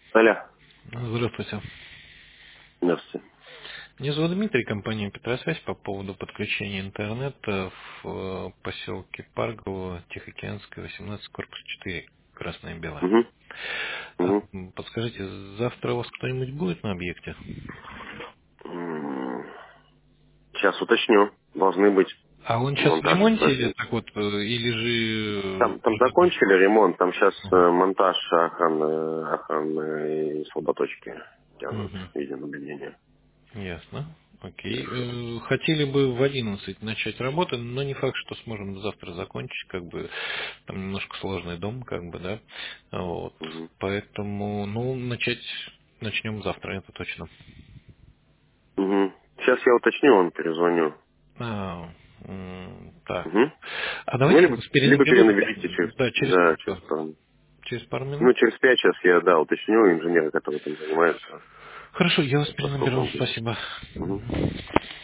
Алло. Здравствуйте. Здравствуйте. Меня зовут Дмитрий, компания Петросвязь по поводу подключения интернета в поселке Паргово, Тихоокеанская, 18, корпус 4, Красное и Белое. Угу. Угу. Подскажите, завтра у вас кто-нибудь будет на объекте? Сейчас уточню. Должны быть А он сейчас в монтаж. ремонте или так вот, или же Там закончили ремонт, там сейчас монтаж охраны и слаботочки тянут Мгм. видеонаблюдение. Ясно. Окей. Решил. Хотели бы в 11 начать работу, но не факт, что сможем завтра закончить, как бы там немножко сложный дом, как бы, да. Вот. Угу. Поэтому, ну, начнем завтра, это точно. Угу. Сейчас я уточню, он перезвоню. Так. Угу. А Ну, давайте я вас либо перенаберу, перенаберите да, через пару. через пару Ну, минут. через 5 сейчас я, да, уточню инженера, который там занимается, Хорошо, я вас поскольку перенаберу, он будет. спасибо. Угу.